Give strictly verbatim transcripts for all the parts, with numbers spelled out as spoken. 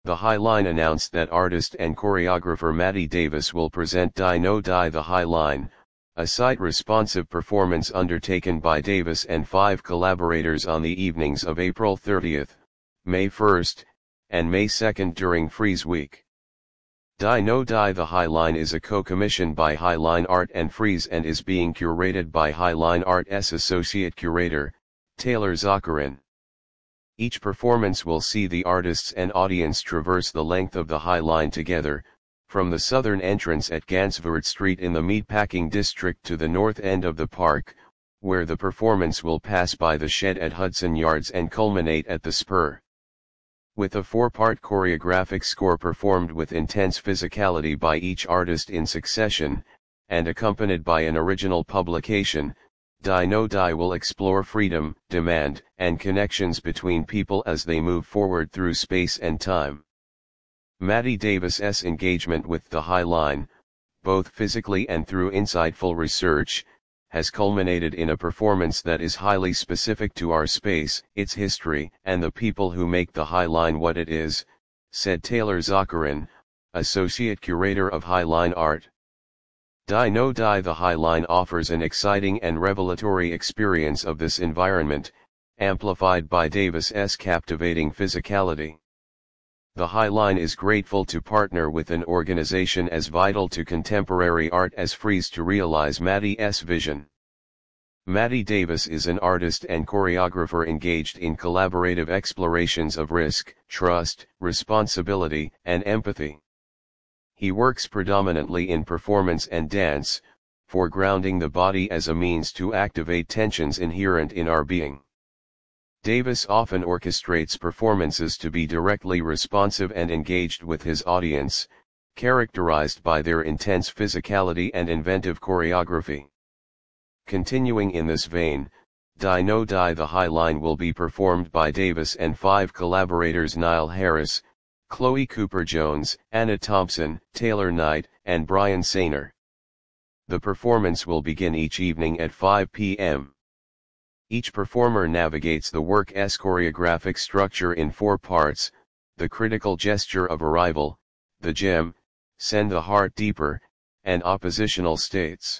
The High Line announced that artist and choreographer Matty Davis will present Die No Die The High Line, a site-responsive performance undertaken by Davis and five collaborators on the evenings of April thirtieth, May first, and May second during Frieze Week. Die No Die The High Line is a co-commission by High Line Art and Frieze and is being curated by High Line Art's associate curator, Taylor Zakarin. Each performance will see the artists and audience traverse the length of the High Line together, from the southern entrance at Gansevoort Street in the Meatpacking District to the north end of the park, where the performance will pass by the shed at Hudson Yards and culminate at the Spur. With a four-part choreographic score performed with intense physicality by each artist in succession, and accompanied by an original publication, Die No Die will explore freedom, demand, and connections between people as they move forward through space and time. Matty Davis's engagement with the High Line, both physically and through insightful research, has culminated in a performance that is highly specific to our space, its history, and the people who make the High Line what it is, said Taylor Zakarin, associate curator of High Line Art. Die No Die The High Line offers an exciting and revelatory experience of this environment, amplified by Davis's captivating physicality. The High Line is grateful to partner with an organization as vital to contemporary art as Frieze to realize Matty's vision. Matty Davis is an artist and choreographer engaged in collaborative explorations of risk, trust, responsibility, and empathy. He works predominantly in performance and dance, foregrounding the body as a means to activate tensions inherent in our being. Davis often orchestrates performances to be directly responsive and engaged with his audience, characterized by their intense physicality and inventive choreography. Continuing in this vein, Die No Die The High Line will be performed by Davis and five collaborators: Niall Harris, Chloe Cooper-Jones, Anna Thompson, Taylor Knight, and Brian Sainer. The performance will begin each evening at five p m Each performer navigates the work's choreographic structure in four parts: the critical gesture of arrival, the gem, send the heart deeper, and oppositional states.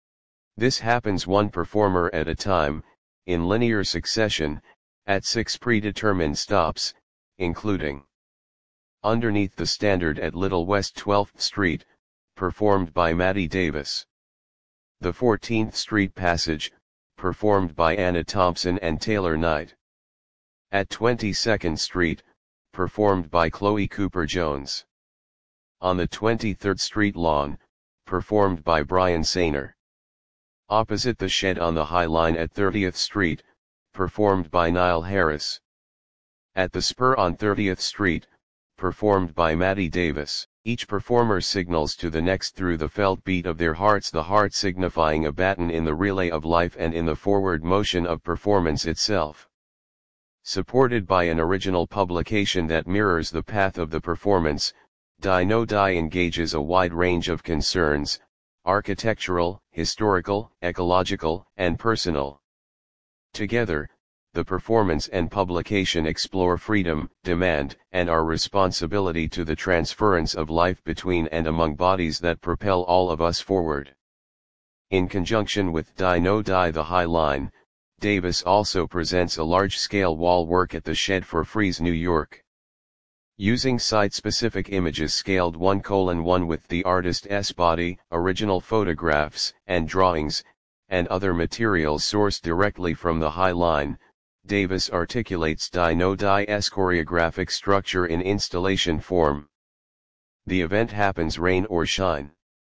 This happens one performer at a time, in linear succession, at six predetermined stops, including Underneath the Standard at Little West twelfth Street, performed by Matty Davis. The fourteenth Street Passage, performed by Anna Thompson and Taylor Knight. At twenty-second Street, performed by Chloe Cooper-Jones. On the twenty-third Street Lawn, performed by Brian Sainer. Opposite the shed on the High Line at thirtieth Street, performed by Niall Harris. At the Spur on thirtieth Street, performed by Matty Davis. Each performer signals to the next through the felt beat of their hearts, the heart signifying a baton in the relay of life and in the forward motion of performance itself. Supported by an original publication that mirrors the path of the performance, Die No Die engages a wide range of concerns: architectural, historical, ecological, and personal. Together, the performance and publication explore freedom, demand, and our responsibility to the transference of life between and among bodies that propel all of us forward. In conjunction with Die No Die The High Line, Davis also presents a large-scale wall work at the Shed for Frieze, New York. Using site-specific images scaled one by one with the artist's body, original photographs and drawings, and other materials sourced directly from the High Line, Davis articulates Die No Die's choreographic structure in installation form. The event happens rain or shine.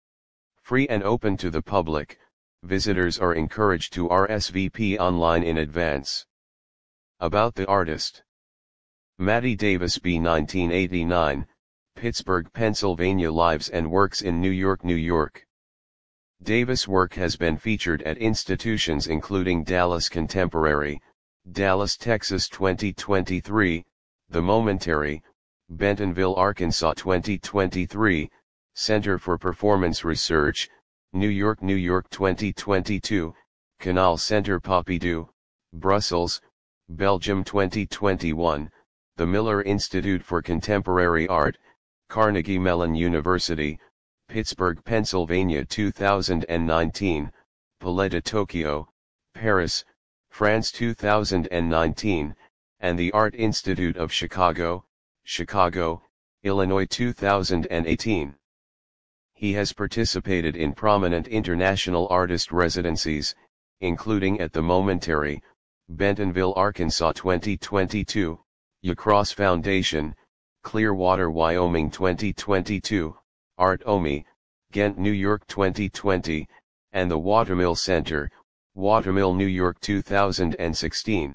Free and open to the public, visitors are encouraged to R S V P online in advance. About the artist. Matty Davis, B. nineteen eighty-nine, Pittsburgh, Pennsylvania. Lives and works in New York, New York. Davis' work has been featured at institutions including Dallas Contemporary, Dallas, Texas twenty twenty-three, The Momentary, Bentonville, Arkansas twenty twenty-three, Center for Performance Research, New York, New York twenty twenty-two, Canal Center Pompidou, Brussels, Belgium twenty twenty-one, the Miller Institute for Contemporary Art, Carnegie Mellon University, Pittsburgh, Pennsylvania two thousand nineteen, Paletta Tokyo, Paris, France two thousand nineteen, and the Art Institute of Chicago, Chicago, Illinois two thousand eighteen. He has participated in prominent international artist residencies, including at the Momentary, Bentonville, Arkansas twenty twenty-two, Yacross Foundation, Clearwater, Wyoming twenty twenty-two, Art Omi, Ghent, New York twenty twenty, and the Watermill Center, Watermill, New York two thousand sixteen.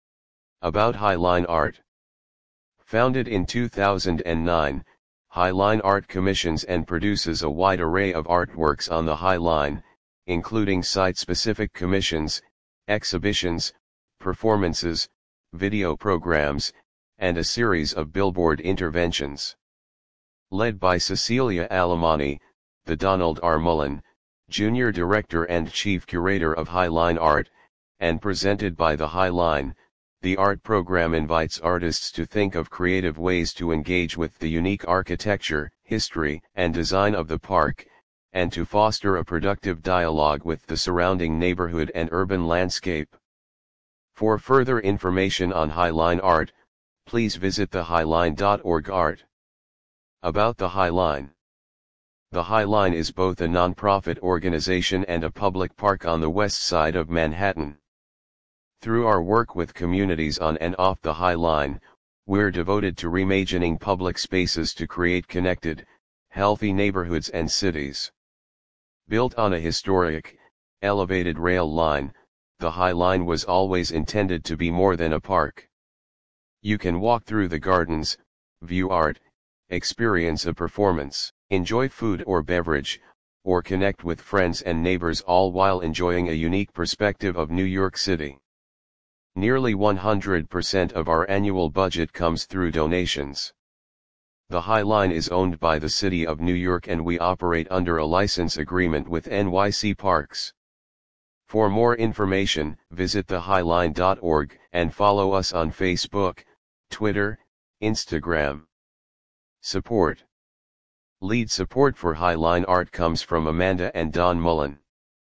About Highline Art. Founded in two thousand nine, Highline Art commissions and produces a wide array of artworks on the Highline, including site-specific commissions, exhibitions, performances, video programs, and a series of billboard interventions. Led by Cecilia Alemany, the Donald R. Mullen, Junior Director and Chief Curator of Highline Art, and presented by the Highline, the art program invites artists to think of creative ways to engage with the unique architecture, history, and design of the park, and to foster a productive dialogue with the surrounding neighborhood and urban landscape. For further information on Highline Art, please visit the highline dot org art. About the Highline. The Highline is both a nonprofit organization and a public park on the west side of Manhattan. Through our work with communities on and off the Highline, we're devoted to reimagining public spaces to create connected, healthy neighborhoods and cities. Built on a historic, elevated rail line, the Highline was always intended to be more than a park. You can walk through the gardens, view art, experience a performance, enjoy food or beverage, or connect with friends and neighbors, all while enjoying a unique perspective of New York City. Nearly one hundred percent of our annual budget comes through donations. The Highline is owned by the City of New York and we operate under a license agreement with N Y C Parks. For more information, visit the highline dot org and follow us on Facebook, Twitter, Instagram. Support. Lead support for Highline Art comes from Amanda and Don Mullen.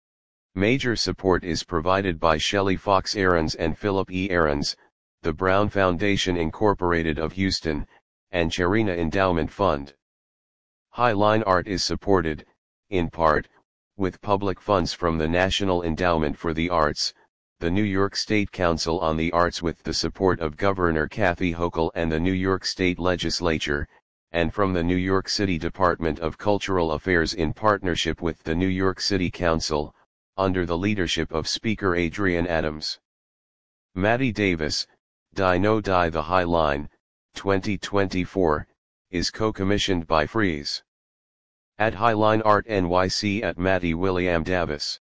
Major support is provided by Shelley Fox Aarons and Philip E. Aarons, the Brown Foundation Incorporated of Houston, and Cherina Endowment Fund. Highline Art is supported, in part, with public funds from the National Endowment for the Arts, the New York State Council on the Arts with the support of Governor Kathy Hochul and the New York State Legislature, and from the New York City Department of Cultural Affairs in partnership with the New York City Council, under the leadership of Speaker Adrienne Adams. Maddie Davis, Die No Die The Highline, twenty twenty-four, is co-commissioned by Frieze. At Highline Art N Y C at Maddie William Davis.